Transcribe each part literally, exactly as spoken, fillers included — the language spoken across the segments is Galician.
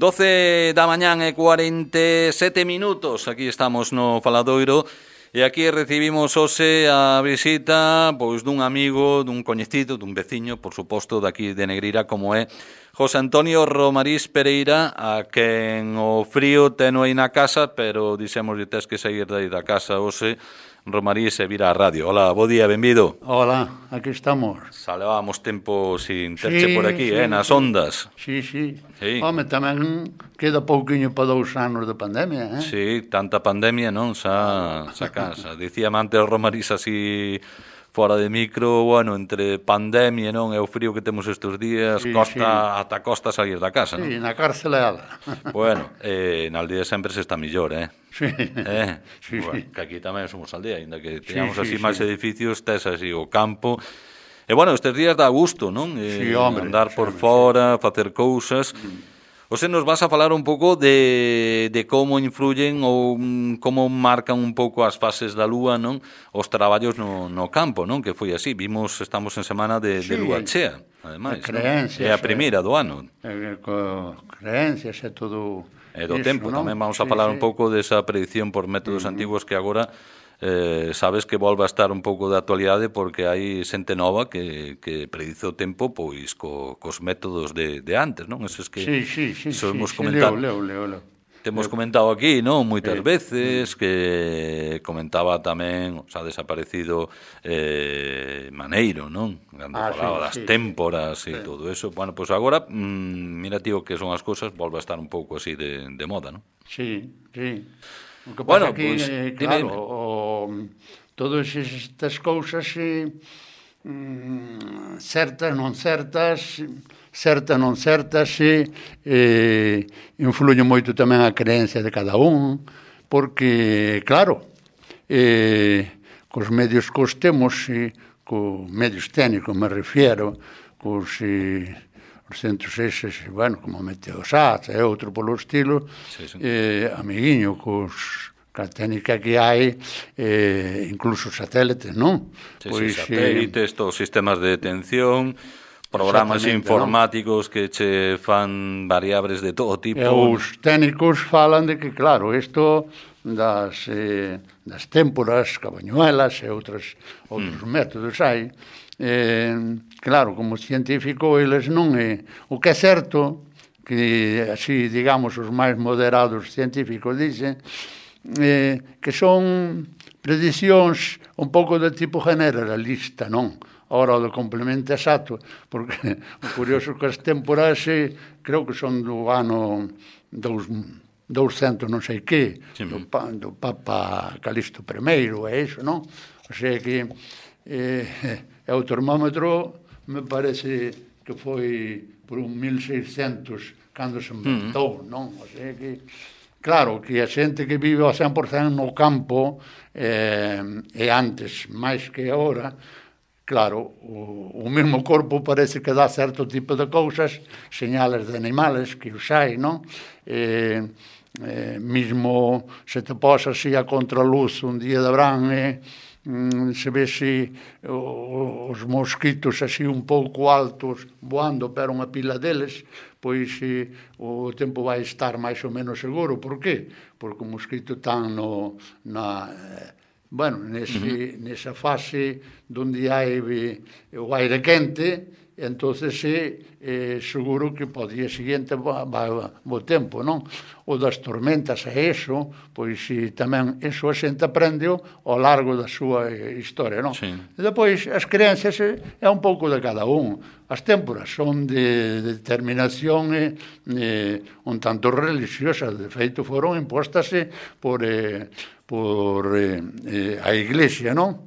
doce da mañán e cuarenta e sete minutos. Aquí estamos no Faladoiro e aquí recibimos hoxe a visita pois dun amigo, dun coñecido, dun veciño, por suposto, daqui de Negreira, como é José Antonio Romarís Pereira, a quen o frío teno aí na casa, pero dixemos que tes que sair dai da casa hoxe, Romarís, e vir á radio. Hola, bo día, benvido. Hola, aquí estamos. Xa levábamos tempo sin terche Sí, por aquí, sí, eh, nas sí. ondas. Sí, sí. Sí. Home, tamén queda pouquiño para dous anos de pandemia, eh? Sí, tanta pandemia, non? Xa, xa casa. Dicíame antes Romarís así fora de micro, bueno, entre pandemia, non? E o frío que temos estes días, Sí, costa, sí. ata costa salir da casa, non? Sí, na cárcela. Bueno, eh, na aldea sempre se está millor, eh? Sí. Eh? Sí, Bueno, sí. que aquí tamén somos aldea, ainda que teñamos Sí, así sí, máis sí. edificios, tes así o campo. E bueno, estes días dá gusto, non? Eh, Sí, hombre, andar sí, por hombre, fora, facer cousas. Ose nos vas a falar un pouco de, de como influyen ou mm, como marcan un pouco as fases da lúa, non? Os traballos no, no campo, non? Que foi así. Vimos, estamos en semana de, de Sí. lúa chea, ademais, De non? creencias, É a primeira do ano. Eh, co creencias e todo E do iso, tempo, non? tamén vamos a Sí, falar sí. un pouco desa predicción por métodos antigos que agora eh, sabes que volve a estar un pouco de actualidade porque hai xente nova que, que predice o tempo pois co, cos métodos de, de antes, non? Eses que Sí, sí, sí, iso sí, hemos sí, comentado. leo, leo, leo, leo. Temos comentado aquí, non? Moitas Sí. veces que comentaba tamén o xa desaparecido eh, Maneiro, non? Cando Ah, falaba sí, das sí, témporas sí. e todo eso. Bueno, pois pues agora, mmm, mira, tío, que son as cousas, volve a estar un pouco así de, de moda, non? Sí, sí. O que Bueno, pasa que, pois, eh, dime, claro, dime. o, todas estas cousas eh, mm, certas, non certas, certas, non certas, eh, eh, influye moito tamén a creencia de cada un, porque, claro, eh, cos medios cos temos, eh, cos medios técnicos me refiero, cos eh, os centros eses, bueno, como Meteosat e outro polo estilo, Sí, sí. eh, amiguiño, cos ca técnica que hai, eh, incluso satélites, non? Sí, sí, satélites, todos os sistemas de detención, programas Exactamente, informáticos que che fan variables de todo tipo. E os técnicos falan de que, claro, isto das, eh, das témporas, cabañuelas e outros, outros mm. métodos hai, eh, claro, como científico, eles non é... O que é certo, que así, digamos, os máis moderados científicos dicen, eh, que son predicións un pouco de tipo generalista, non? Ahora o do complemento exacto, porque o curioso que as temporadas creo que son do ano dos, douscentos non sei que, Sí, do, pa, do Papa Calixto primeiro, é iso, non? O sea que eh, o termómetro me parece que foi por un mil seiscentos cando se inventou, non? O sea que, claro, que a xente que vive ao cen por cento no campo eh, e antes máis que agora, claro, o, o mesmo corpo parece que dá certo tipo de cousas, señales de animales que os hai, non? Eh, eh, mismo se te posa así a contraluz un día de verán, eh, mm, se ve si o, os mosquitos así un pouco altos voando pero unha pila deles, pois eh, o tempo vai estar máis ou menos seguro. Por qué? Porque o mosquito tan no, na... Eh, bueno, nese, uh-huh. nesa fase donde hai o aire quente, entonces é eh, seguro que po día seguinte va, va o tempo, non? O das tormentas é eso, pois si, tamén eso a xente aprendeu ao largo da súa historia, non? Sí. E depois as creencias é un pouco de cada un. As témporas son de, de determinación eh, eh, un tanto religiosa, de feito foron impostas eh, por... Eh, por eh, eh, a Iglesia, non?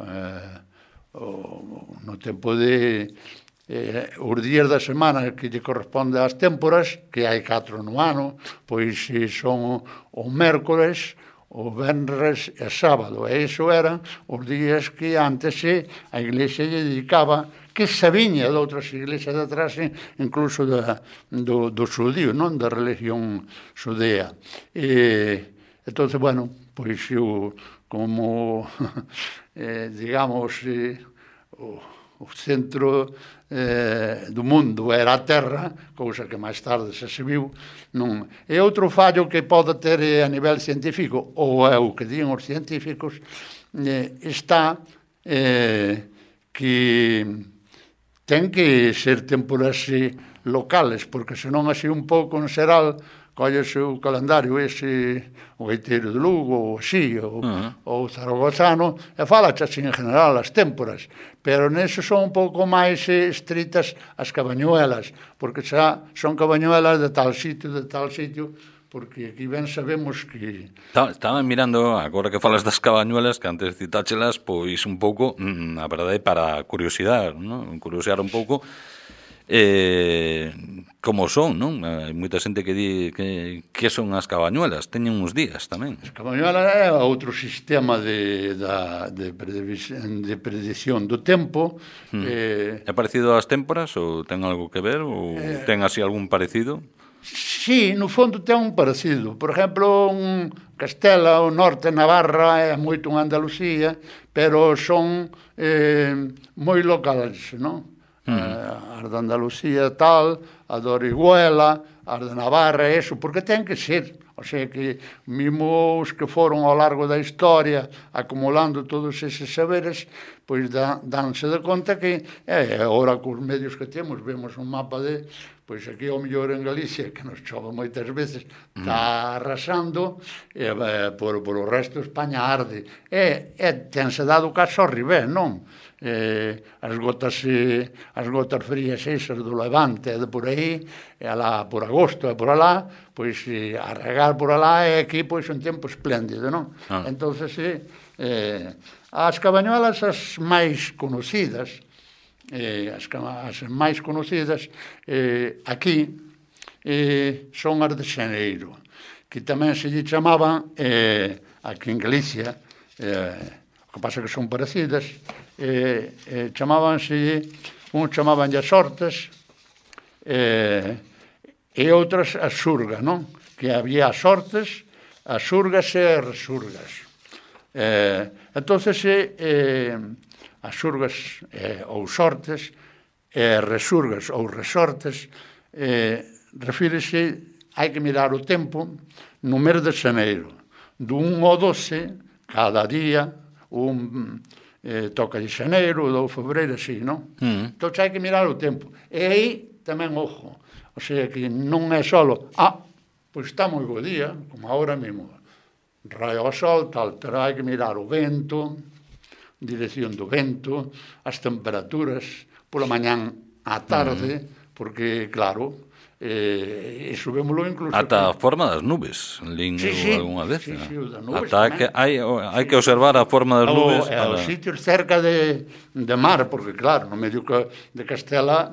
Eh, o, no tempo de eh, os días da semana que lle corresponde ás témporas, que hai catro no ano, pois eh, son o mércores, o venres e sábado, e iso eran os días que antes eh, a Iglesia lle dedicaba, que se viña de outras iglesias de atrás, incluso da, do, do xudío, non? Da religión xudea. E, entonces, bueno, pois eu, como, eh, digamos, eh, o, o centro eh, do mundo era a Terra, cousa que máis tarde se viu. Non. E outro fallo que pode ter a nivel científico, ou é o que din os científicos, eh, está eh, que ten que ser temporas locales, porque senón así un pouco en xeral collese o calendario ese, o Gaiteiro de Lugo, ou así, ou, uh-huh. ou Zaragozano, e falache así en general as témporas, pero neso son un pouco máis estritas as cabañuelas, porque xa son cabañuelas de tal sitio, de tal sitio, porque aquí ben sabemos que... Estaba mirando, agora que falas das cabañuelas, que antes citáchelas, pois un pouco, a verdade, para curiosidade, non? Curiosear un pouco, eh, como son, non? Hai moita xente que di que, que son as cabañuelas, teñen uns días tamén. As cabañuelas é outro sistema de, da, de, predicción, de predicción do tempo. Hmm. Eh, é parecido ás témporas ou ten algo que ver ou eh, ten así algún parecido? Sí, no fondo ten un parecido. Por exemplo, un Castela, o norte, Navarra, é moito en Andalucía, pero son eh, moi locales, non? Uh-huh. Uh, as de Andalucía tal, a de Orihuela, as de Navarra, eso, porque ten que ser. O sea que, mesmo os que foron ao largo da historia acumulando todos eses saberes, pois dan, danse de conta que é, agora cos medios que temos, vemos un mapa de, pois aquí ao mellor en Galicia, que nos chove moitas veces, está arrasando, e eh, por, por o resto de España arde. E, e tense dado caso ao revés, non? Eh, as gotas eh, as gotas frías esas do Levante e de por aí, e alá por agosto e por alá, pois eh, a regar por alá, e aquí pois un tempo espléndido, non? Ah. Entonces eh, eh, as cabañuelas as máis conocidas, eh, as, as máis conocidas eh, aquí eh, son as de Xaneiro, que tamén se lle chamaban eh, aquí en Galicia, eh, o que pasa que son parecidas, eh, eh, chamábanse, un chamaban as hortas, eh, e outras as surgas, non? Que había as hortas, as surgas e as resurgas. Eh, entonces, eh, as surgas eh, ou sortes, e resurgas ou resortes, eh, refírese, hai que mirar o tempo, no mes de xaneiro, do un ao doce, cada día, un eh, toca de xaneiro, do febreiro, así, non? Mm. Entón, hai que mirar o tempo. E aí, tamén, ojo, o sea, que non é solo, ah, pois está moi bo día, como agora mesmo, raio ao sol, tal, pero hai que mirar o vento, dirección do vento, as temperaturas, pola mañán á tarde, mm. porque, claro, eh, iso vémolo incluso... Ata a forma das nubes, lín sí, sí, alguna vez. Sí, sí, o das nubes Ata que hai, hai que observar a forma das nubes. O, para... Os sitios cerca de, de mar, porque, claro, no medio de Castela,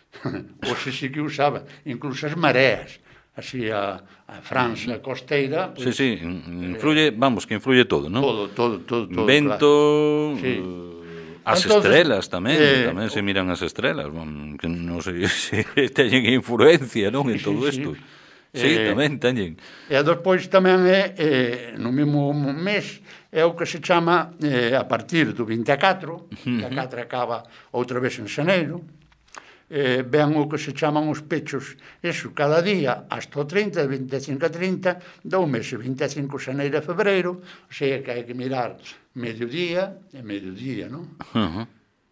hoxe sí que usaba, incluso as mareas, así a, a França costeira... Pues, sí, sí, influye, eh, vamos, que influye todo, non? Todo, todo, todo. todo Vento... Claro. Sí. As entonces, estrelas tamén, eh, tamén se miran as estrelas, bon, que non sei se teñen influencia, non, en todo isto. Sí, sí, eh, tamén teñen. E despois tamén é, eh, no mesmo mes, é o que se chama, eh, a partir do vinte e catro, vinte e catro acaba outra vez en xaneiro, eh, ven o que se chaman os pechos, eso, cada día, hasta o trinta, vinte e cinco a trinta, do mes, vinte e cinco xaneiro a febreiro, o sea que hai que mirar mediodía e mediodía, non? Uh-huh.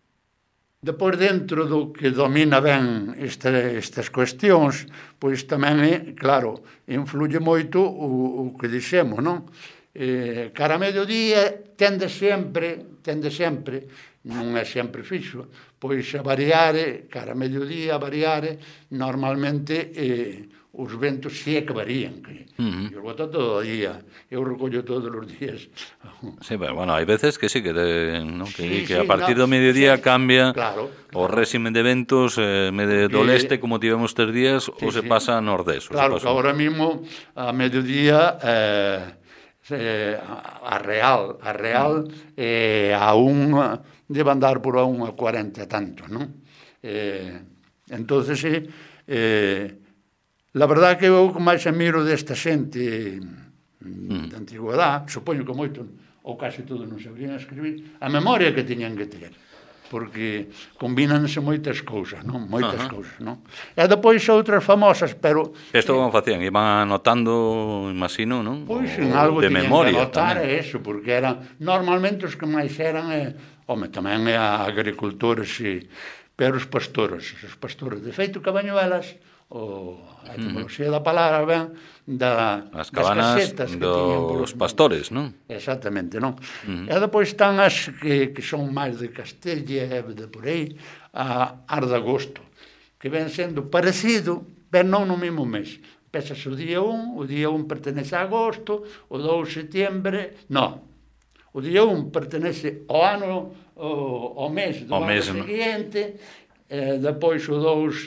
Depois, dentro do que domina ben este, estas cuestións, pois tamén é, claro, influye moito o, o que dixemos, non? Eh, cara a mediodía tende sempre, tende sempre, non é sempre fixo, pois a variare, cara a mediodía a variare, normalmente eh, os ventos sí é que varían, que uh-huh. eu boto todo o día, eu recollo todos os días. Sí, pero bueno, hai veces que sí, que, de, ¿no? que, sí, que sí, a partir no, do mediodía sí, cambia claro, o claro. régimen de ventos, eh, de, do leste, como tivemos tres días, sí, ou se sí. pasa a nordés. Claro, que agora mismo, a mediodía, eh, eh, a real, a real, uh-huh. eh, a un, debe andar por a un a cuarenta e tanto, non? Eh, entonces, sí, eh, la verdad que eu máis admiro desta xente mm. de antigüedade, supoño que moito ou casi todo non sabrían escribir, a memoria que tiñan que ter. porque combínanse moitas cousas, non? Moitas uh-huh. cousas, non? E depois outras famosas, pero... Isto como facían? Iban anotando, imagino, non? Pois, en algo de tiñan memoria, que anotar tamén. é eso, porque eran, normalmente os que máis eran, eh, home, tamén é agricultores, e, pero os pastores, os pastores. De feito, Cabañuelas, o, a etimoloxía uh-huh. da palabra, ben, da, as cabanas das casetas que dos pastores, non? Exactamente, non? Uh-huh. E depois están as que, que son máis de Castella e de por aí, a ar de agosto, que ven sendo parecido, pero non no mesmo mes. Pesas o día un, o día un pertenece a agosto, o dous de setembro, non. O día un pertenece ao ano, ao, ao mes do o ano mes, seguinte, e depois o dous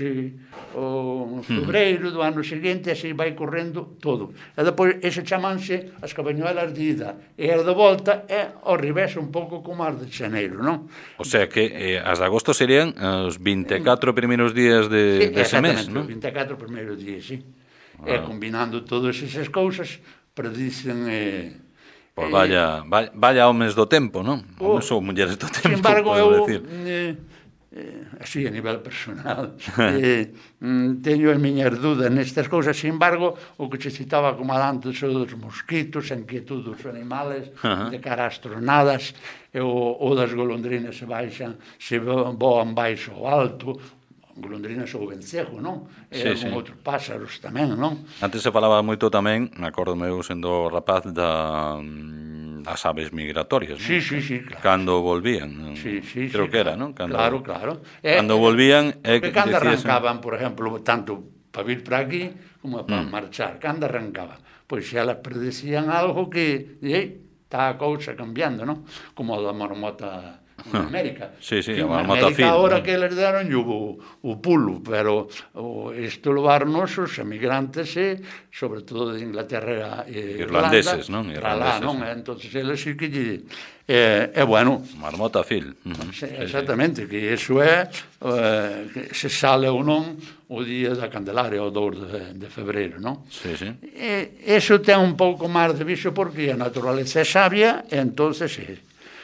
o febreiro do ano seguinte, así vai correndo todo. E depois ese chamanse as Cabañuelas de ida, e as de volta é ao revés un pouco como as de xaneiro, non? O sea que eh, as de agosto serían os vinte e catro primeiros días de, sí, dese mes, non? Os vinte e catro primeiros días, sí. Ah. E combinando todas esas cousas, predicen... Eh, Pois pues vaya, vaya, vaya homes do tempo, non? Oh, Homes ou mulleres do tempo, sin embargo, podo eu, decir. Eh, eh, así a nivel personal, eh, teño as miñas dudas nestas cousas. Sin embargo, o que se citaba como adantes dos mosquitos, a inquietud dos animales, uh-huh. de cara ás tronadas, e o, o das golondrinas se baixan, se voan baixo ao alto, golondrinas ou vencejo, non? E sí, algún sí. outros pásaros tamén, non? Antes se falaba moito tamén, acórdome eu sendo rapaz, da, das aves migratorias, non? Sí, sí, sí, claro. Cando volvían, sí, sí, creo sí, que era, claro. non? Cando, claro, claro. Cando eh, volvían... Eh, que cando arrancaban, por exemplo, tanto para vir para aquí, como para mm. marchar, cando arrancaban, pois se elas predecían algo que, ei, está a cousa cambiando, non? Como a da marmota... en América. Sí, sí, en América América ahora ¿no? que les deron o, o pulo, pero o, isto levarnos os emigrantes e, sobre todo de Inglaterra e irlandeses, Irlanda, non? Irlandeses, non? Sí. Entonces, eles sí que lle... É, é bueno. Marmota Phil. Uh-huh. Sí, exactamente, sí, sí. Que iso é eh, que se sale ou non o día da Candelaria, o dous de, de febreiro, non? Sí, sí. E iso ten un pouco máis de viso porque a naturaleza é sabia e entonces é...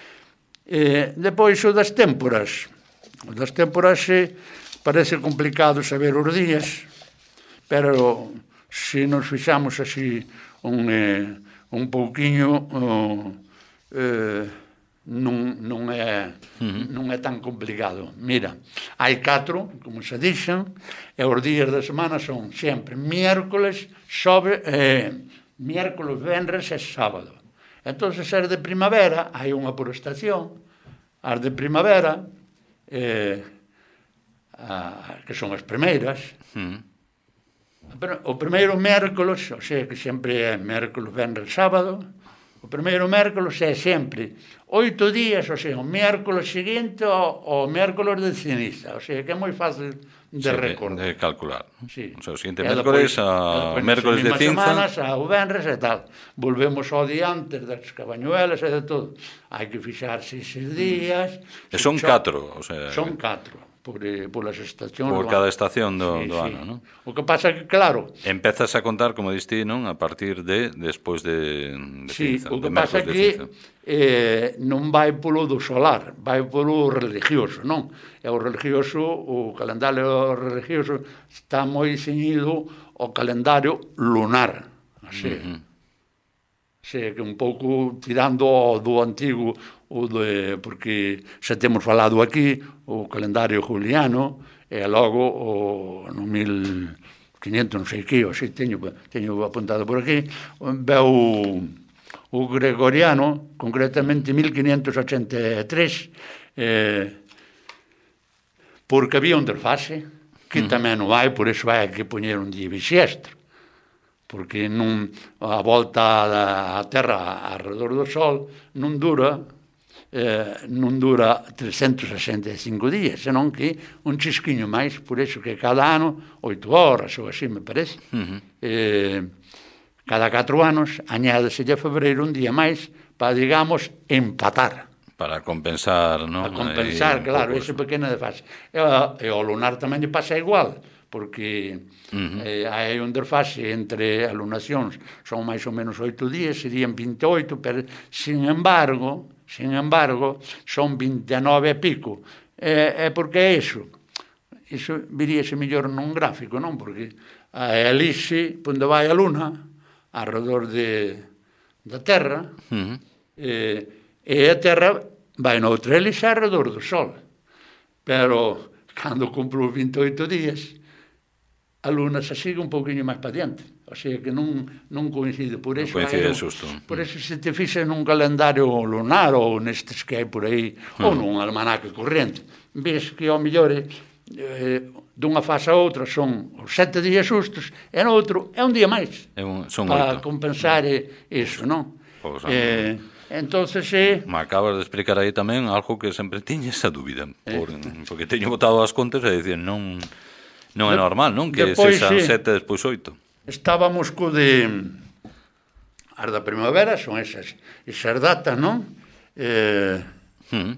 Eh, depois o das témporas. O das témporas eh, parece complicado saber os días, pero se nos fixamos así un, eh, un pouquiño oh, eh, non, non, é, uh-huh. non é tan complicado. Mira, hai catro, como se dixen, e os días da semana son sempre miércoles, sobre, eh, miércoles, venres e sábado. Entón, as de primavera, hai unha por estación, as de primavera, eh, a, que son as primeiras, mm. o primeiro mércoles, o sea, que sempre é mércoles, venres, sábado, o primeiro mércoles é sempre oito días, o sea, o mércoles seguinte ao, ao mércoles de ceniza, o sea, que é moi fácil de sí, recordar. De, de calcular. Sí. O sea, o seguinte mércoles a mércoles de cinza. Semanas, ao venres e tal. Volvemos ao día antes das Cabañuelas e de todo. Hai que fixarse eses días. E son catro, o sea... Son catro. Por, por as estacións por cada estación do, sí, do ano, sí. Non? O que pasa que, claro... Empezas a contar, como diste, non? A partir de despois de, de sí, cinza. O que pasa que eh, non vai polo do solar, vai polo religioso, non? E o religioso, o calendario religioso está moi ceñido ao calendario lunar, así. Uh-huh. Sei que un pouco tirando do antigo, o de, porque xa temos falado aquí, o calendario juliano, e logo o, no mil quinientos, non sei que, o sei, teño, teño apuntado por aquí, veu o gregoriano, concretamente mil quinientos ochenta e tres, eh, porque había un desfase, que uh-huh. tamén non hai, por iso hai que poñer un día bixestro, porque non, a volta da Terra alrededor do Sol non dura eh, non dura trescentos sesenta e cinco días, senón que un chisquiño máis, por iso que cada ano oito horas ou así me parece. Uh-huh. eh, cada catro anos añádese a febreiro un día máis para, digamos, empatar. Para compensar, non? Para compensar, aí, claro, ese pequeno desfase. E, e ao lunar tamén lle pasa igual, porque uh-huh. eh, hai un desfase entre alunacións, son máis ou menos oito días, serían vinte e oito, pero, sin embargo, sin embargo, son vinte e nove e pico, É, é porque é iso. Iso viríase mellor nun gráfico, non? Porque a elipse, onde vai a luna, alrededor de, da Terra, uh-huh. e, e a Terra vai noutra elipse alrededor do Sol. Pero, cando cumplo vinte e oito días, a luna se sigue un pouquinho máis para diante. O sea que non, non coincide. Por eso, non coincide hai, xusto. Por eso se te fixas nun calendario lunar ou nestes que hai por aí, uh-huh. ou nun almanaque corrente, ves que ao mellor eh, dunha fase a outra son os sete días xustos e no outro é un día máis é un, son para oito. compensar iso, non? Pues, eh, entonces eh, me acabas de explicar aí tamén algo que sempre tiñe esa dúbida por, eh. porque teño botado as contas e dicen non, non é normal, non? Que despois, sexan eh, sete despois oito. Estábamos co de as da primavera, son esas esas datas, non? Eh, uh-huh.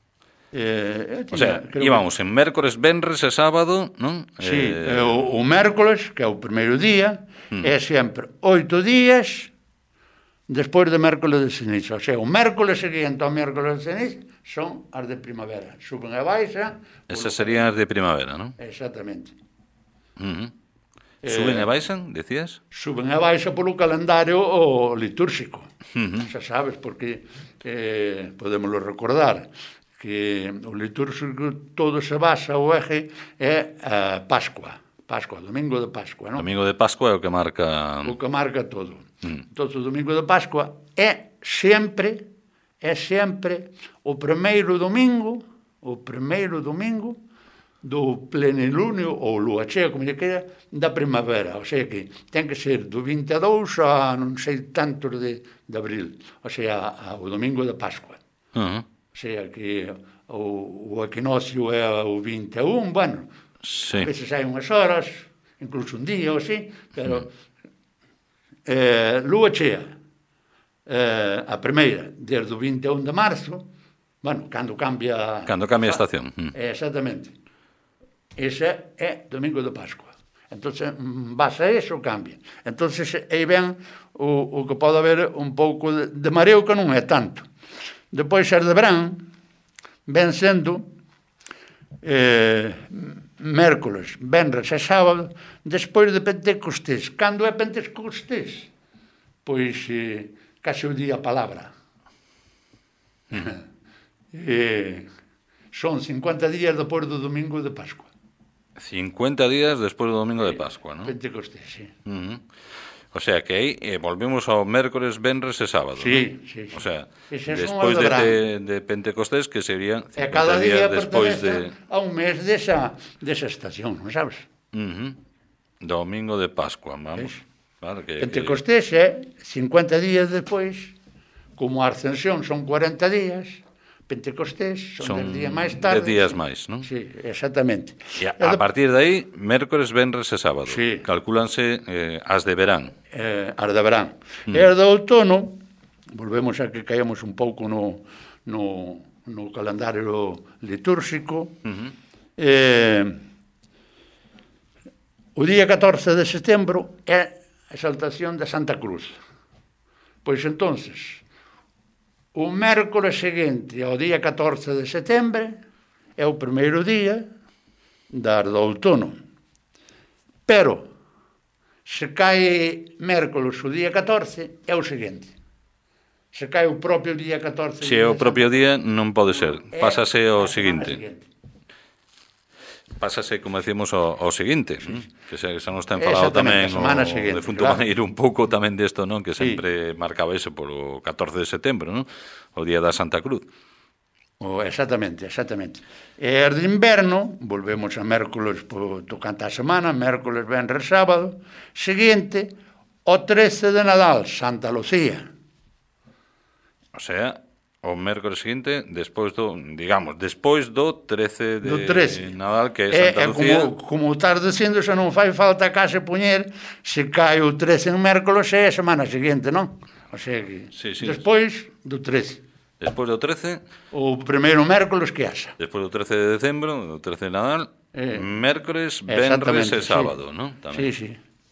Eh, o sea, íbamos que... en mércores, venres e sábado, non? Sí, eh... o, o mércores, que é o primeiro día, mm. é sempre oito días despois de mércores de ceniza. O sea, o mércores seguinte ao mércores de ceniza son as de primavera. Suben e baixan. Esas serían as de primavera, non? Exactamente. Uh-huh. Suben eh, e baixan, decías? Suben e baixan polo calendario o litúrxico. Uh-huh. Xa sabes, porque eh, podemoslo recordar que o litúrxico todo se basa, o eje é a Pascua, Pascua, domingo de Pascua, non? Domingo de Pascua é o que marca... O que marca todo. Mm. Todo o domingo de Pascua é sempre, é sempre o primeiro domingo, o primeiro domingo do plenilunio, ou lua chea, como lle queda, da primavera. O sea que ten que ser do vinte e dous a non sei tantos de, de abril, o sea, o domingo de Pascua. Uh-huh. O sea que o, o equinoccio é o vinte e un, bueno, sí. A veces hai unhas horas, incluso un día ou así, pero mm. eh, lua chea, eh, a primeira, desde o vinte e un de marzo, bueno, cando cambia... Cando cambia a estación. Mm. Exactamente. Ese é domingo de Pascua. Entón, base a eso, cambia. Entón, aí ven o, o que pode haber un pouco de, de mareo, que non é tanto. Depois, as de verán, ven sendo eh, mércoles, venres e sábado, despois de Pentecostés. Cando é Pentecostés? Pois, eh, case o día a palabra. eh, son cincuenta días depois do domingo de Pascua. cincuenta días despois do domingo de Pascua, non? Pentecostés, sí. Uh-huh. O sea, que aí eh, volvemos ao mércores, venres e sábado, sí, ¿no? Sí, sí. O sea, Ese despois de, de, de Pentecostés, que serían cincuenta cada día días despois de... a un mes desa, desa estación, non sabes? Uh-huh. Domingo de Pascua, vamos. Es. Claro, que, Pentecostés que... é cincuenta días despois, como a Ascensión son cuarenta días, Pentecostés son, son dez días máis tarde. dez días máis, non? Sí, exactamente. E a, a partir de aí, mércores, venres e sábado. Sí. Calcúlanse eh, as de verán. Eh, as de verán. Mm. E as de outono, volvemos a que caíamos un pouco no, no, no calendario litúrxico, uh-huh. eh, o día catorce de setembro é a exaltación de Santa Cruz. Pois entonces, o mércores seguinte ao día catorce de setembro é o primeiro día da do outono. Pero, se cae mércores o día catorce, é o seguinte. Se cae o propio día catorce... Se é o propio día, non pode ser. Pásase ao seguinte. Pásase, como decíamos, ao, ao seguinte, sí. Que xa, xa nos ten falado tamén o, o defunto claro. Maneiro un pouco tamén desto, non? Que sempre sí. Marcaba eso polo catorce de setembro, non? O día da Santa Cruz. Oh, exactamente, exactamente. E as de inverno, volvemos a mércoles po, tocante a semana, mércoles, venres, sábado, seguinte, o trece de Nadal, Santa Lucía. O sea... O mércores seguinte, despois do, digamos, despois do trece de do trece. Nadal, que é Santa é, Lucía. Como, como estás dicindo, xa non fai falta case poñer, se cae o trece en mércoles é a semana seguinte, non? O sea que, sí, sí, despois do trece. Despois do trece. O primeiro mércoles que haxa. Despois do trece de decembro, do trece de Nadal, eh, mércores, venres e sábado, sí. non? Sí, sí.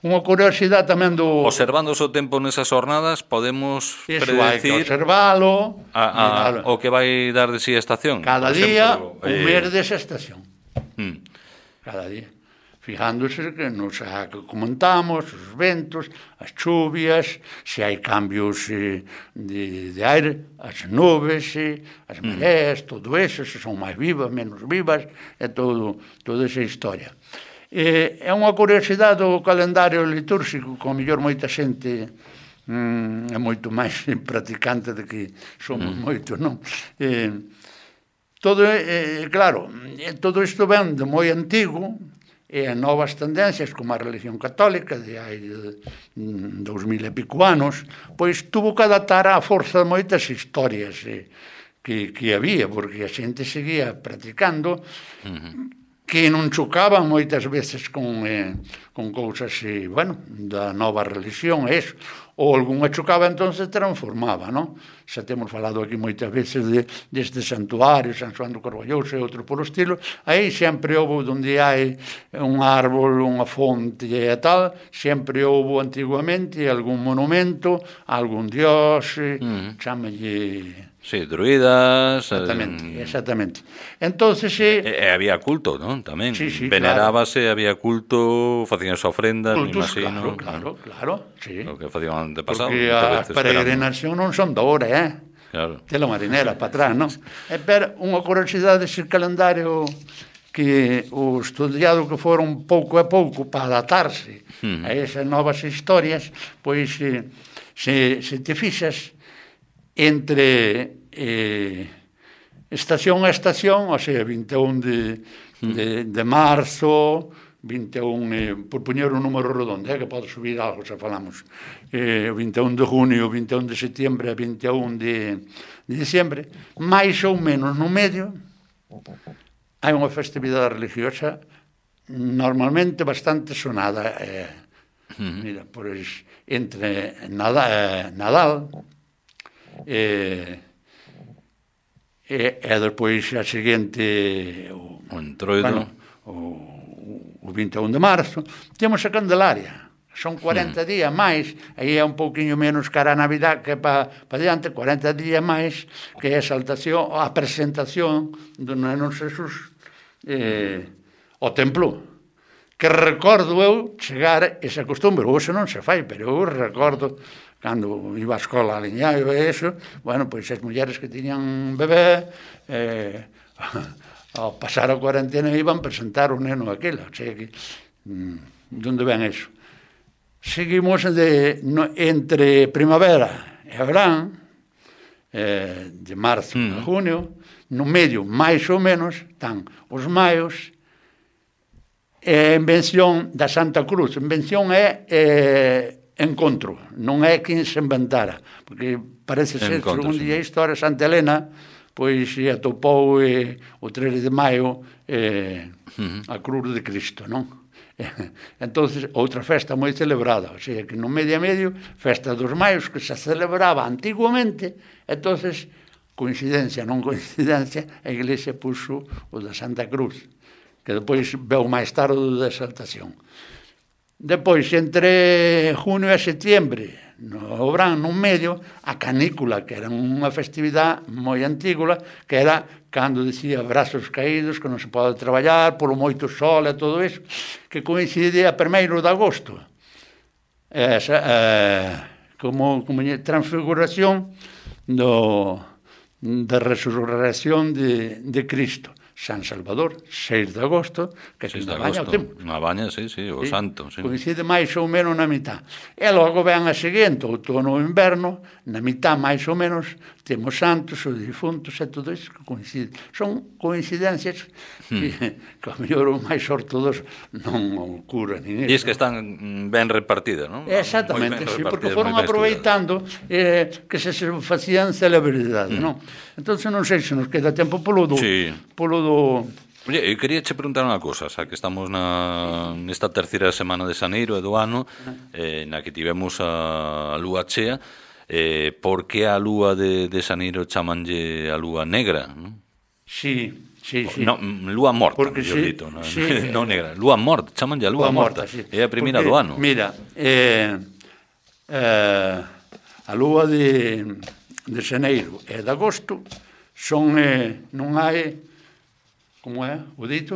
unha curiosidade tamén do... Observando o tempo nesas jornadas, podemos Iso predecir... hai que observalo... A, a, o que vai dar de si a estación. Cada día un eh... mes desa estación. Mm. Cada día. Fijándose que nos a, que comentamos, os ventos, as chuvias, se hai cambios eh, de, de aire, as nubes, eh, as marés, mm. todo eso, se son máis vivas, menos vivas, é todo, toda esa historia. Eh, é unha curiosidade do calendario litúrxico, que ao mellor moita xente mm, é moito máis practicante de que somos mm. moitos, non? Eh, todo, eh, claro, todo isto ven de moi antigo, e as novas tendencias, como a religión católica, de hai dous mil e pico anos, pois tuvo que adaptar á forza de moitas historias eh, que, que había, porque a xente seguía practicando, uh-huh. que non chocaban moitas veces con, eh, con cousas, eh, bueno, da nova religión, eso, ou algunha chocaba, entón se transformaba, non? Xa temos falado aquí moitas veces de, deste santuario, San Xoán do Carballoso e outro polo estilo, aí sempre houve, onde hai un árbol, unha fonte e tal, sempre houve antiguamente algún monumento, algún dios, mm. chamalle... Sí, druidas... Exactamente, eh, exactamente. Entonces... Eh, e, e había culto, non? Tamén. Sí, sí, venerábase, claro. Había culto, facíanse ofrendas, cultos, me imagino. Claro, claro, claro, sí. O que facían antepasado. Porque as peregrinacións non son de hora, eh? Claro. Tela marinera para atrás, non? É per unha curiosidade dese calendario que o estudiado que foron pouco a pouco para adaptarse uh-huh. a esas novas historias, pois se, se, se te fixas entre eh, estación a estación, o sea, vinte e un de, de, de marzo, vinte e un, eh, por poñer un número redondo, eh, que pode subir algo, xa falamos, eh, vinte e un de junio, vinte e un de setembro, vinte e un de, de diciembre, máis ou menos no medio, hai unha festividade religiosa normalmente bastante sonada, eh, uh-huh. mira, pois, entre Nadal, eh, Nadal e, e, e depois a seguinte o, o entroido, bueno, o, o vinte e un de marzo, temos a Candelaria, son cuarenta hmm. días máis, aí é un pouquiño menos cara a Navidad que para pa diante, cuarenta días máis, que é a exaltación, a presentación do Neno Xesús eh, ao templo, que recordo eu chegar esa costumbre, hoxe non se fai, pero eu recordo cando iba a escola a Liñaio e eso, bueno, pois as mulleres que tiñan bebé, eh, ao pasar a cuarentena iban presentar o neno aquela, o sea que, de onde ven eso? Seguimos de, no, entre primavera e verán, eh, de marzo mm. a junio, no medio, máis ou menos, están os maios, e a invención da Santa Cruz. A invención é... Eh, encontro, non é quen se inventara, porque parece ser, según sí. a historia, Santa Helena pois se atopou eh, o tres de maio eh, uh-huh. a cruz de Cristo, non? Entonces, outra festa moi celebrada, o sea, que no medio a medio, festa dos maios que se celebraba antiguamente, entonces, coincidencia, non coincidencia, a Iglesia puxo o da Santa Cruz, que depois veu máis tarde o da Exaltación. Depois, entre junio e setembro, no verán, no medio, a canícula, que era unha festividade moi antigua, que era cando dicía brazos caídos, que non se pode traballar, polo moito sol e todo iso, que coincidía primeiro de agosto. Esa, eh, como, como transfiguración do, da resurrección de, de Cristo. San Salvador, seis de agosto, que é na baña o tempo. Na baña, sí, sí, o sí, santo. Sí. Coincide máis ou menos na mitad. E logo ven a seguinte, outono e inverno, na mitad máis ou menos, temos santos, os difuntos e todo iso que coincide. Son coincidencias hmm. que, que ao mellor o máis ortodoxo non ocurre nin iso. E es que están ben repartidas, non? Exactamente, sí, porque foron aproveitando eh, que se facían celebridades, hmm. non? Entón, non sei se nos queda tempo polo do... Sí. Polo do... Oye, eu quería che preguntar unha cosa, xa que estamos na nesta terceira semana de Xaneiro e do ano, eh, na que tivemos a, a lúa chea, eh, por que a lúa de, de Xaneiro chamanlle a lúa negra, non? Sí, sí, sí. No, lúa morta, Porque mellor sí, dito, non, sí. non negra. Lúa morta, chamanlle a lúa, Lúa morta. morta, sí. É a primeira Porque, do ano. Mira, eh, eh, a lúa de, de xaneiro e de agosto son, eh, non hai, como é o dito,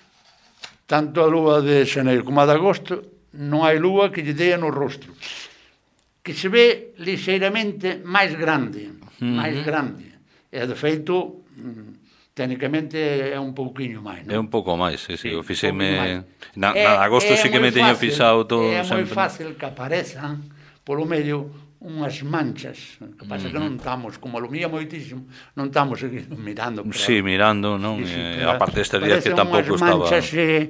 tanto a lúa de xaneiro como a de agosto, non hai lúa que lle dea no rostro, que se ve lixeiramente máis grande, uh-huh. máis grande. E, de feito, técnicamente é un pouquiño máis, non? É un pouco máis, sí, sí. Sí, o fixeme... Na, na agosto sí que me teño fixado todo sempre. É moi sempre. fácil que aparezan polo medio unhas manchas, que pasa uh-huh. que non estamos, como alumía moitísimo, non estamos aquí mirando. Claro. Sí, mirando, non? Sí, sí, eh, aparte estes días que tampouco estaba... Parecen unhas manchas eh,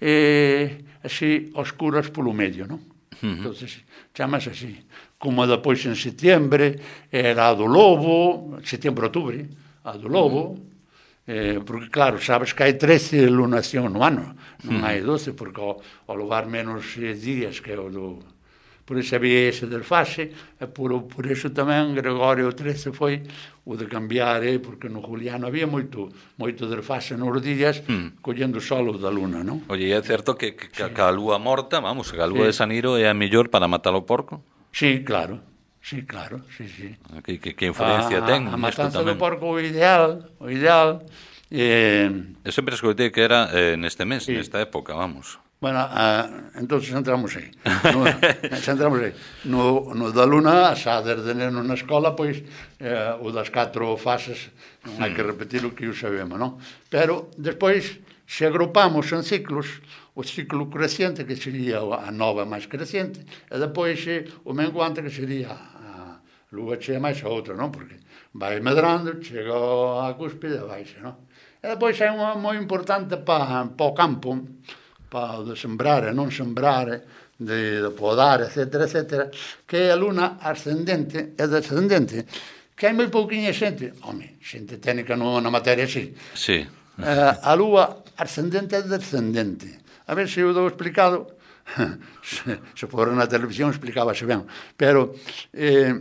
eh, así oscuras polo medio, non? Uh-huh. Entonces, chamas así. Como depois en setiembre era a do lobo, setiembre-outubro, a do lobo, uh-huh. eh, porque claro, sabes que hai trece lunación no ano, non uh-huh. hai doce, porque ao, ao levar menos eh, días que o do... Por iso había ese desfase, e por, por iso tamén Gregorio trece foi o de cambiar, eh, porque no Juliano había moito moito desfase nos días, mm. collendo solo da luna, non? Oye, é certo que, que, sí. que a lúa morta, vamos, que a lúa sí. de Saniro é a mellor para matar o porco? Sí, claro, sí, claro, sí, sí. Que, que, que influencia a, ten a matanza tamén? do porco o ideal, o ideal... Eh, Eu sempre escoitei que era eh, neste mes, sí. nesta época, vamos... Bueno, uh, entonces entramos aí. No, entramos aí. No, no da luna, xa desde neno na escola, pois, eh, o das catro fases, non hai que repetir o que o sabemos, non? Pero, despois, se agrupamos en ciclos, o ciclo creciente, que sería a nova máis creciente, e depois eh, o menguante, que sería a lúa chea máis a outra, non? Porque vai medrando, chega a cúspide e baixa, non? E depois é unha moi importante para pa o campo, para de sembrar e non sembrar, de, de podar, etcétera, etcétera, que é a luna ascendente e descendente, que hai moi pouquinha xente, home, xente técnica no, na materia, sí. Sí. Eh, a lúa ascendente e descendente. A ver se eu dou explicado, se, se fora na televisión explicábase ben, pero eh,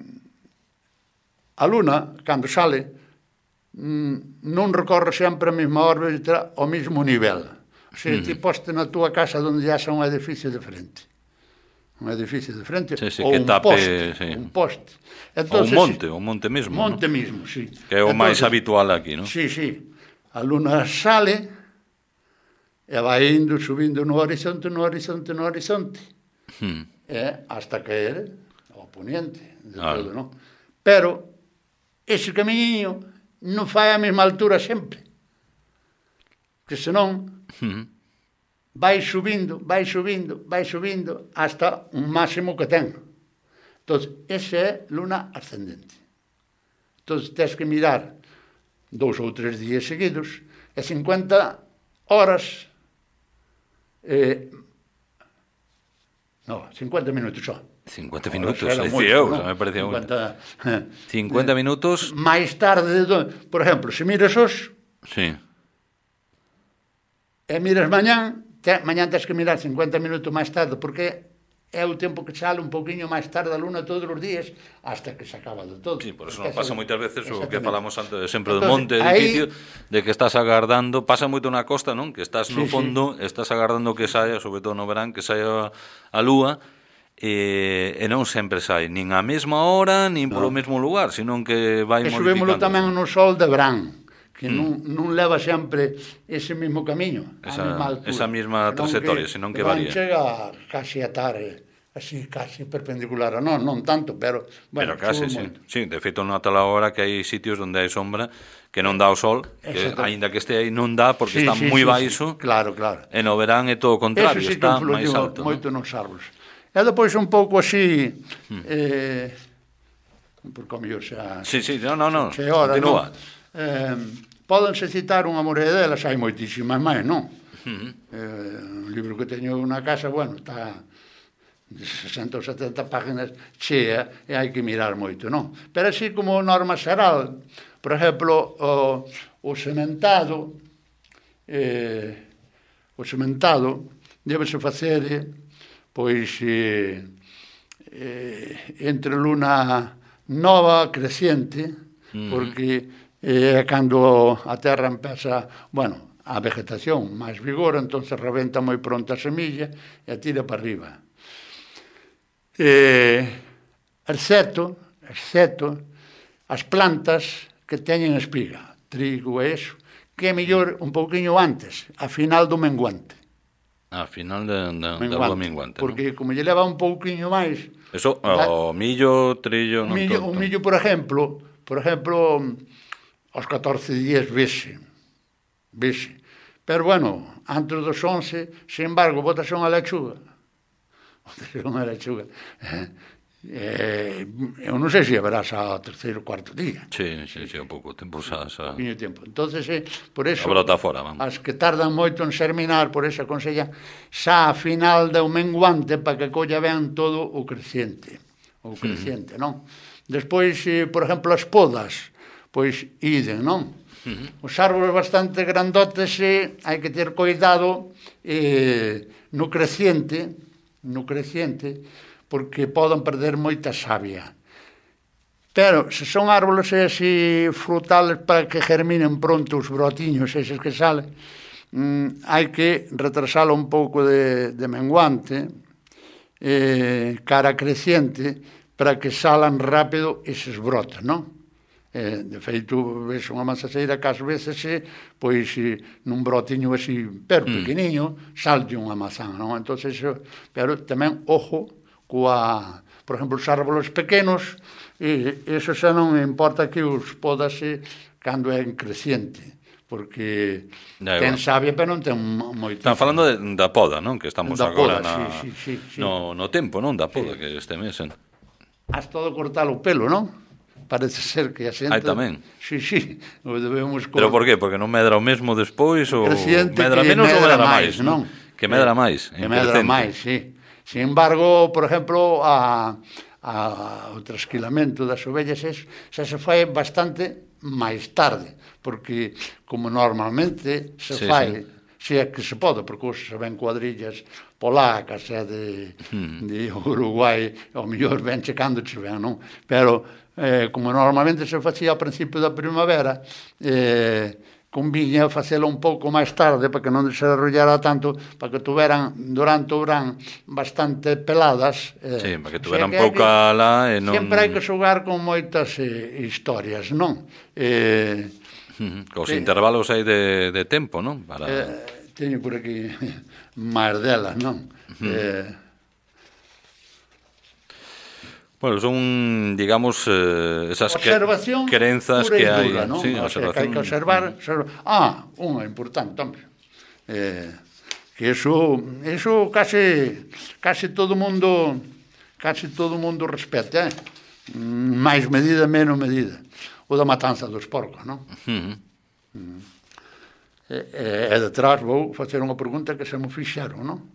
a luna, cando sale, non recorre sempre a mesma órbita ao mesmo nivel. Se mm. ti poste na túa casa onde já xa un edificio de frente. Un edificio de frente, sí, sí, ou que un tape, poste. Sí. Un poste. Entonces, ou un monte, o monte mesmo. Monte ¿no? mesmo, sí. Que é o Entonces, máis habitual aquí, non? Sí, sí. A luna sale e vai indo, subindo no horizonte, no horizonte, no horizonte. Mm. E hasta caer ao poniente de ah. todo, non? Pero ese camiñinho non fai a mesma altura sempre. Que senón uh-huh. vai subindo, vai subindo, vai subindo hasta un máximo que ten. Entón, ese é luna ascendente. Entón, tens que mirar dous ou tres días seguidos e cincuenta horas eh, no, cincuenta minutos só. cincuenta minutos, é dicir, eu, me parecía cincuenta, cincuenta minutos. Máis tarde, por exemplo, se miras os... Sí. E miras mañán, te, mañán tens que mirar cincuenta minutos máis tarde, porque é o tempo que sale un pouquiño máis tarde a luna todos os días, hasta que se acaba de todo. Sí, por eso non pasa moitas veces o que falamos antes de sempre do monte, edificio, aí... de que estás agardando, pasa moito na costa, non? Que estás no sí, fondo, sí. estás agardando que saia, sobre todo no verán, que saia a lúa, e, e non sempre sai, nin á mesma hora, nin polo no. mesmo lugar, senón que vai modificando. E subémolo tamén no sol de verán, que mm. non, non leva sempre ese mesmo camiño, esa, a mesma altura. Esa mesma trayectoria, senón que varía. Non chega casi a estar así, casi perpendicular, non, non tanto, pero... Pero Bueno, casi, sí. Sí, de feito, nota a hora que hai sitios onde hai sombra que non dá o sol, que aínda que este aí non dá porque sí, está sí, moi sí, baixo. Sí. Claro, claro. E no verán é todo o contrario, sí está máis alto. Moito nos árboles. E depois un pouco así... Hmm. Eh, porque o mellor xa... Sí, sí, non, non, non. Continúa. No? Eh, Pódense citar unha morea delas, hai moitísimas máis, non? Uh-huh. Eh, un libro que teño na casa, bueno, está de sesenta ou setenta páginas chea e hai que mirar moito, non? Pero así como norma xeral, por exemplo, o, o sementado, eh, o sementado débese facer, pois, eh, eh, entre luna nova crescente, uh-huh. porque e cando a terra empeza, bueno, a vegetación máis vigor, entón rebenta moi pronto a semilla e a tira para arriba. Eh, exceto, exceto as plantas que teñen espiga, trigo e eso, que é mellor un pouquiño antes, a final do menguante. A final de, de, menguante, do menguante, porque ¿no? Como lle leva un pouquiño máis... Eso, o millo, trillo... O millo, o millo, por exemplo, por exemplo, aos catorce días vese, vese. Pero, bueno, antes dos once, sin embargo, botas unha lechuga. Botas unha lechuga. Eh, eu non sei se haberá xa o terceiro, cuarto día. Sí, sí, sí, un pouco tempo xa... xa... Un tempo. Entonces, eh, por eso, fora, vamos. As que tardan moito en xerminar, por eso aconsella xa a final do menguante para que colla ben todo o creciente. O creciente, uh -huh. non? Despois, eh, por exemplo, as podas, pois iden, non? Uh -huh. Os árboles bastante grandotes, eh, hai que ter cuidado eh, no creciente, no creciente, porque poden perder moita savia. Pero, se son árboles así frutales para que germinen pronto os brotiños, eses que salen, mm, hai que retrasalo un pouco de, de menguante, eh, cara creciente, para que salan rápido eses brotes, non? Eh, de feito, ves unha masaceira que ás veces, eh, pois, eh, nun brotiño así, pero pequeniño, mm. salde unha mazán, non? Entón, eso, pero tamén, ojo, coa, por exemplo, os árboles pequenos, e iso xa non importa que os podase cando é creciente, porque ya, ten savia, pero non ten moito. Están falando de, da poda, non? Que estamos da agora poda, na, sí, sí, sí, sí. No, no tempo, non? Da poda, sí. Que este mes. En... Has todo cortar o pelo, non? Parece ser que a xente... Aí tamén. Sí, sí, o debemos... Pero por qué? Porque non medra o mesmo despois, ou medra menos ou medra máis, non? Que medra máis. Que medra máis, sí. Sin embargo, por exemplo, a, a, o trasquilamento das ovellas es, xa se fai bastante máis tarde, porque como normalmente se sí, fai, sí. Se é que se pode, porque se ven cuadrillas polacas e de, hmm. de Uruguai, ao mellor ven checando se ven, non? Pero eh, como normalmente se facía ao principio da primavera, eh, conviña facelo un pouco máis tarde para que non se arrollara tanto, para que tuveran durante o verán bastante peladas. Eh, sí, para que tuveran que pouca ala e non... Sempre hai que xogar con moitas eh, historias, non? Eh, uh-huh. Cos eh, intervalos hai de, de tempo, non? Para... Eh, teño por aquí máis delas, non? Uh-huh. Eh, Bueno, son, digamos, eh, esas observación que, crenzas que hai. Dura, ¿no? Sí, o sea, que hai que observar, observar. Ah, unha importante, hombre. Eh, que eso, eso case, case todo mundo, case todo mundo respeta, eh? Máis medida, menos medida. O da matanza dos porcos, non? Uh-huh. Mm. E, e detrás vou facer unha pregunta que se me fixeron, non?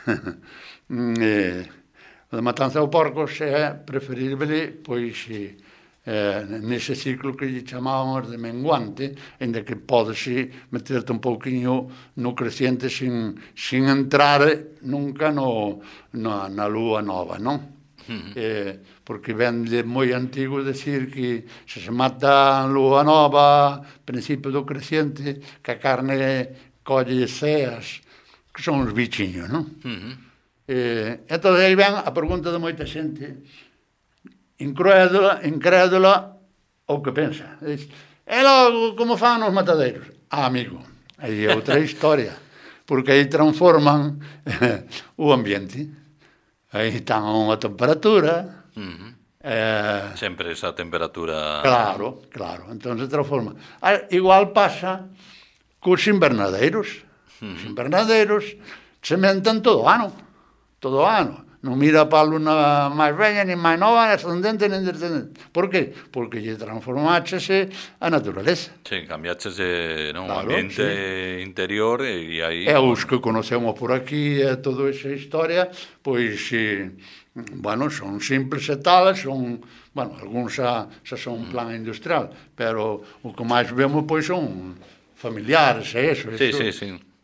eh, O da matanza do porcos é preferible, pois, eh, nese ciclo que lle chamábamos de menguante, en que podes meterte un pouquiño no creciente sin, sin entrar nunca no, na, na lúa nova, non? Uh-huh. eh, porque ven de moi antigo decir que se se mata a lúa nova, principio do creciente, que a carne colle ceas, que son os bichiños, non? Uh-huh. Eh, entón, aí ven a pregunta de moita xente incrédula, incrédula ou que pensa. Dice, e logo, como fan os matadeiros? Ah, amigo, aí é outra historia, porque aí transforman eh, o ambiente. Aí están a unha temperatura. Uh-huh. eh, Sempre esa temperatura... Claro, claro, entón se transforma. Ah, igual pasa cos invernadeiros. Uh-huh. Os invernadeiros sementan todo o ano. Todo o ano. Non mira para a luna máis bella, nin máis nova, ascendente, nin descendente. Por qué? Porque lle transformáchese a naturaleza. Sí, cambiáchese non, claro, o ambiente sí. interior e aí... E os que conocemos por aquí e toda esa historia, pois, eh, bueno, son simples e tal, son, bueno, algúns xa, xa son plan industrial, pero o que máis vemos, pois, son familiares e eso. Sí, eso. sí, sí.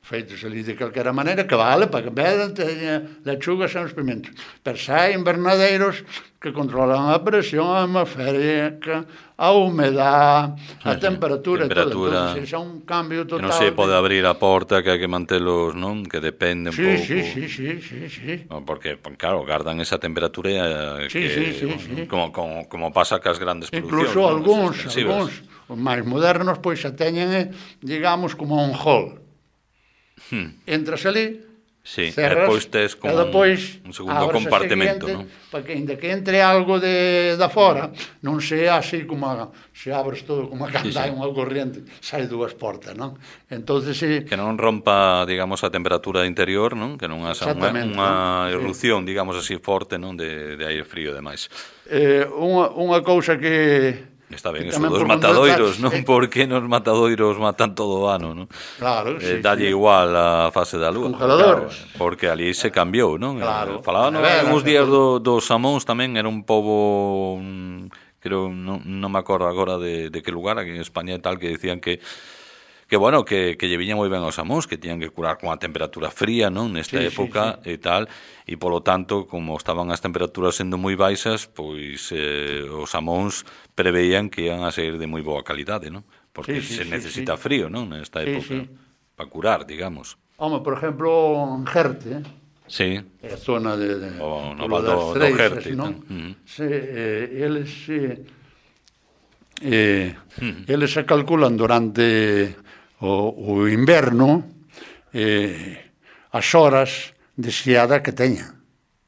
feitos ali de calquera maneira, que vale para que beben, teña lechugas e uns pimentos. Pero xa hai invernadeiros que controlan a presión atmosférica, a humedad, a temperatura, temperatura, e todo. Entón, é un cambio total. Que non se pode abrir a porta, que hai que mantelos, non? Que depende un sí, pouco. Sí, sí, sí, sí, sí. Porque, claro, gardan esa temperatura eh, sí, que, sí, sí, bueno, sí. Como, como, como pasa cas grandes produccións. Incluso ¿no? algúns, algúns, os máis modernos, pois xa teñen, digamos, como un hall. Hmm. Entras ali, sí, cerras, e depois tes como e depois, un, un segundo compartimento, non? Para que, ainda que entre algo de, da fora, non sea así como a, se abres todo como a cando sí, hai sí. unha corriente, sai dúas portas, non? Entonces, sí, que non rompa, digamos, a temperatura interior, non? Que non haxa unha, unha erupción, sí. digamos así, forte, non? De, de aire frío e demais. Eh, unha, unha cousa que... Está ben, eso dos matadoiros, non? Eh, Porque nos matadoiros matan todo o ano, non? Claro, sí, eh, dalle sí. igual a fase da lúa. Claro, porque ali se cambiou, non? Claro. Falaban uns días do, dos Samóns tamén, era un pobo, un, creo, non, non me acordo agora de, de que lugar, aquí en España e tal, que decían que que bueno, que, que lle viña moi ben aos Samóns, que tiñan que curar con a temperatura fría, non? Nesta sí, época sí, sí. e tal, e polo tanto, como estaban as temperaturas sendo moi baixas, pois eh, os Samóns preveían que ian a ser de moi boa calidade, non? Porque sí, sí, se sí, necesita sí. frío, non? Nesta época, sí, sí. para curar, digamos. Home, por exemplo, en Jerte, sí. é a zona de, de o no do, do Jerte, non? Uh -huh. Se, eh, eles se eh, uh -huh. eles se calculan durante o, o inverno eh, as horas de xiada que teña.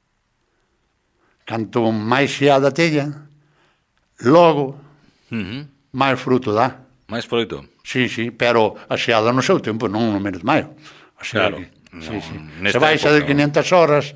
Canto máis xiada teña, logo uh -huh. máis fruto dá. Máis fruto? Sí, sí, pero a xiada no seu tempo, non no mes de maio. O sea, claro. Que, sí, no, sí. Se baixa de quinhentas horas,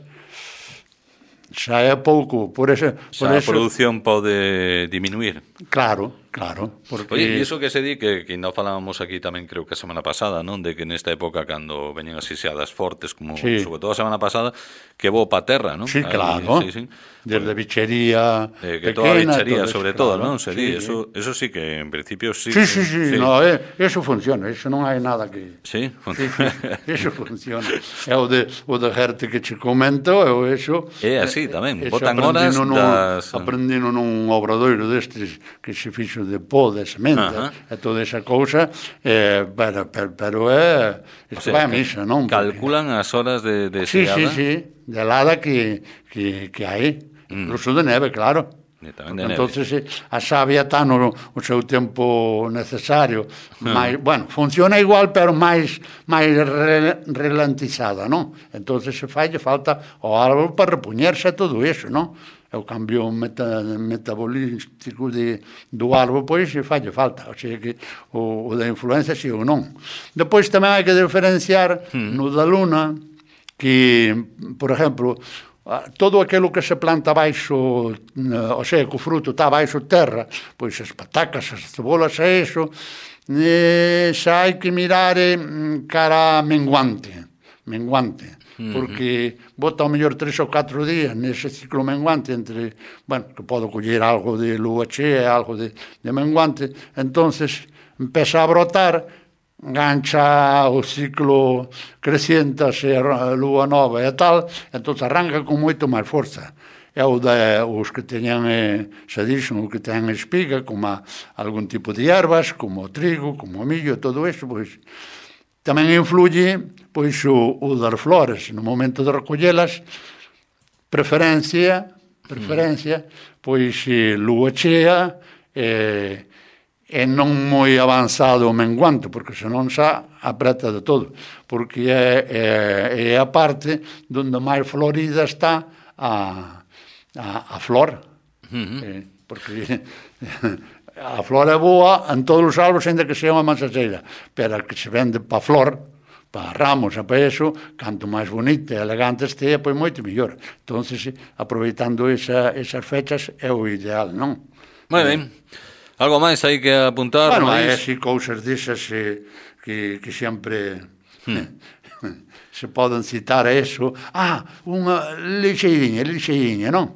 xa é pouco, por ese, por xa eso... a produción pode diminuir. Claro, claro. Porque... Oye, e iso que se di, que, que ainda falábamos aquí tamén, creo que a semana pasada, non? De que nesta época, cando veñen as xeadas fortes, como sí. sobre todo a semana pasada, que bo pa terra, non? Sí, claro. Ahí, sí, sí. Desde bichería eh, que pequena, toda a bichería, todo sobre eso, todo, claro. non? Se sí, di, eso, eso sí que en principio sí. Sí, sí, sí, sí. No, eh, eso funciona, eso non hai nada que... Sí, funciona. Sí, sí, eso funciona. É o de, o de Jerte que che comento, é o eso... É así tamén, botan horas das... Aprendino nun obradoiro destes que se fixo de pó, de sementa, e toda esa cousa, eh, pero, pero, pero é... Isto vai a misa, non? Calculan as horas de, de sí, xeada? Sí, sí, sí, de helada que, que, que hai, mm. incluso de neve, claro. E tamén de neve. Entonces a savia está no, o seu tempo necesario, mm. máis, bueno, funciona igual, pero máis máis re, relantizada, non? Entonces se fai, falta o árbol para repuñerse a todo iso, non? É o cambio meta, metabolístico de, do árbol, pois se fai falta, o sea que o, o da influencia si ou non. Depois tamén hai que diferenciar mm. no da luna, que, por exemplo, todo aquilo que se planta baixo, o sea, que o fruto está baixo terra, pois as patacas, as cebolas e iso, e xa hai que mirar cara menguante, menguante, porque bota ao mellor tres ou catro días nese ciclo menguante entre, bueno, que podo coller algo de lúa chea, algo de, de menguante, entonces empeza a brotar, gancha o ciclo creciente, a lúa nova e tal, entón arranca con moito máis forza. É o de, os que teñan, eh, se dixen, os que teñan espiga, como a, algún tipo de ervas, como o trigo, como o millo, todo iso, pois, tamén influye, pois, o, o dar flores, no momento de recollelas, preferencia, preferencia, pois, eh, lúa chea, eh, e non moi avanzado o menguante, porque senón xa apreta de todo, porque é, é, é a parte onde máis florida está a, a, a flor, uh-huh. eh, porque a flor é boa en todos os árboles, ainda que sea unha mansacheira, pero a que se vende pa flor, pa ramos e pa eso, canto máis bonita e elegante estea, pois moito mellor. Entón, aproveitando esa, esas fechas é o ideal, non? Moi ben. Algo máis hai que apuntar? Bueno, hai así cousas desas eh, que, que sempre hmm. se poden citar a eso. Ah, unha lixeirinha, lixeirinha, non?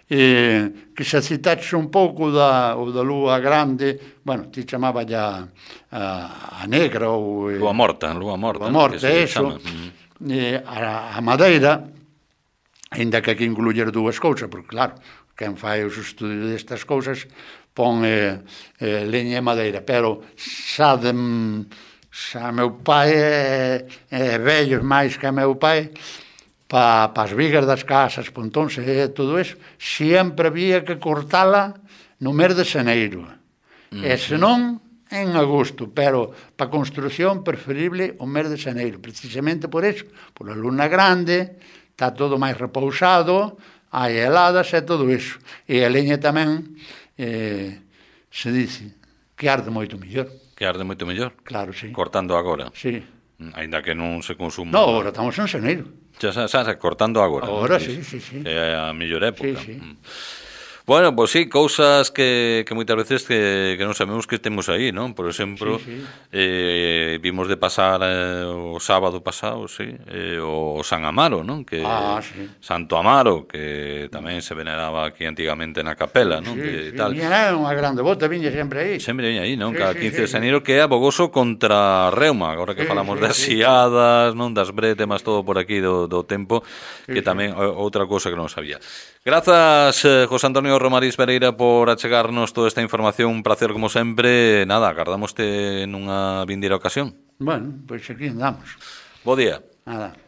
eh, que se citaches un pouco da, o da lúa grande, bueno, ti chamaba ya a, a negra ou... Eh, lúa morta, lúa morta. Lúa morta, eso. Eh, a, a madeira, ainda que aquí incluyer dúas cousas, porque claro, quen fai os estudios destas cousas pon eh, eh, leña e madeira, pero xa de... xa meu pai é, é vellos máis que a meu pai, pa, pa as vigas das casas, pontóns e todo eso, sempre había que cortala no mes de xaneiro. Mm-hmm. E senón, en agosto, pero pa construción preferible o mes de xaneiro, precisamente por eso, por a luna grande, está todo máis repousado, hai heladas e todo eso. E a leña tamén, eh, se dice, que arde moito mellor. Que arde moito mellor? Claro, sí. Cortando agora? Sí. Ainda que non se consuma... No, agora estamos en xaneiro. Xa, xa, xa, cortando agora. Agora, sí, sí, sí. É a mellor época. Sí, sí. Mm. Bueno, pois pues sí, cousas que, que moitas veces que, que non sabemos que temos aí, non? Por exemplo, sí, sí. Eh, vimos de pasar eh, o sábado pasado, sí, eh, o San Amaro, non? Que, ah, sí. Santo Amaro, que tamén se veneraba aquí antigamente na capela, non? Sí, que, sí, tal. Viña unha grande bota, viña sempre aí. Sempre viña aí, non? Sí, Cada sí, quince de sí, xaneiro que é abogoso contra reuma, agora que sí, falamos sí, das sí, xiadas, non? Das brétemas, todo por aquí do, do tempo, sí, que sí. tamén outra cousa que non sabía. Grazas, eh, José Antonio Romarís Pereira, por achegarnos toda esta información. Un placer como sempre. Nada, agardámoste nunha vindeira ocasión. Bueno, pois pues aquí andamos. Bo día. Nada.